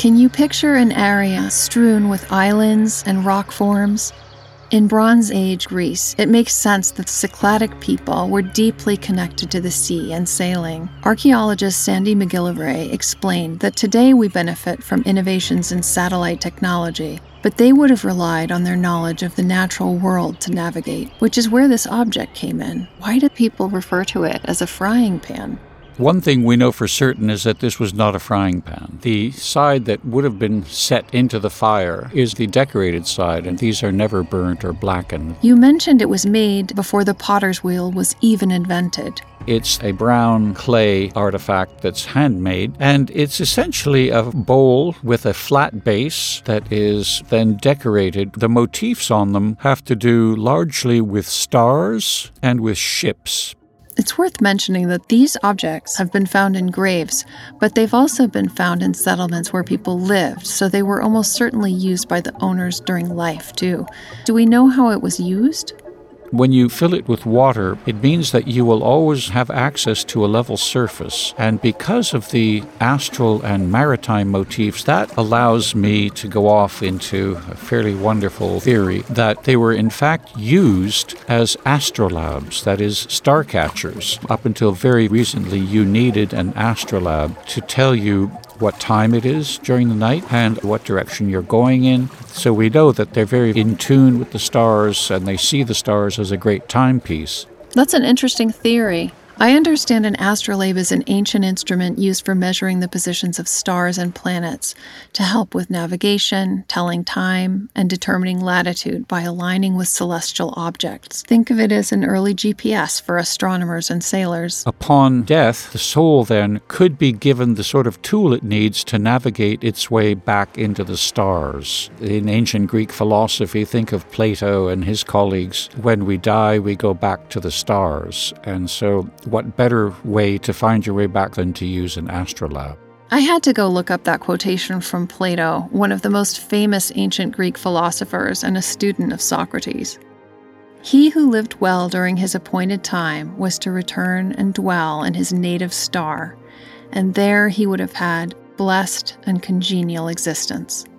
Can you picture an area strewn with islands and rock forms? In Bronze Age Greece, it makes sense that the Cycladic people were deeply connected to the sea and sailing. Archaeologist Sandy McGillivray explained that today we benefit from innovations in satellite technology, but they would have relied on their knowledge of the natural world to navigate, which is where this object came in. Why do people refer to it as a frying pan? One thing we know for certain is that this was not a frying pan. The side that would have been set into the fire is the decorated side, and these are never burnt or blackened. You mentioned it was made before the potter's wheel was even invented. It's a brown clay artifact that's handmade, and it's essentially a bowl with a flat base that is then decorated. The motifs on them have to do largely with stars and with ships. It's worth mentioning that these objects have been found in graves, but they've also been found in settlements where people lived, so they were almost certainly used by the owners during life, too. Do we know how it was used? When you fill it with water, it means that you will always have access to a level surface. And because of the astral and maritime motifs, that allows me to go off into a fairly wonderful theory that they were in fact used as astrolabes, that is, star catchers. Up until very recently, you needed an astrolabe to tell you what time it is during the night and what direction you're going in. So we know that they're very in tune with the stars and they see the stars as a great timepiece. That's an interesting theory. I understand an astrolabe is an ancient instrument used for measuring the positions of stars and planets to help with navigation, telling time, and determining latitude by aligning with celestial objects. Think of it as an early GPS for astronomers and sailors. Upon death, the soul then could be given the sort of tool it needs to navigate its way back into the stars. In ancient Greek philosophy, think of Plato and his colleagues. When we die, we go back to the stars. And so what better way to find your way back than to use an astrolabe? I had to go look up that quotation from Plato, one of the most famous ancient Greek philosophers and a student of Socrates. He who lived well during his appointed time was to return and dwell in his native star, and there he would have had blessed and congenial existence.